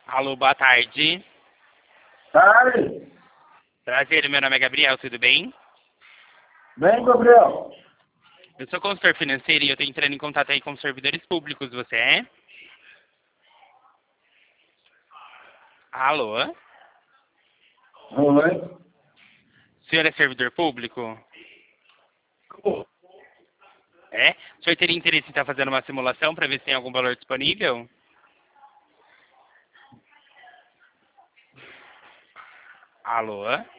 Alô, boa tarde. Tarde. Prazer, meu nome é Gabriel, tudo bem? Bem, Gabriel. Eu sou consultor financeiro e eu estou entrando em contato aí com os servidores públicos, você é? Alô? Oi. O senhor é servidor público? É? O senhor teria interesse em estar fazendo uma simulação para ver se tem algum valor disponível? Alô?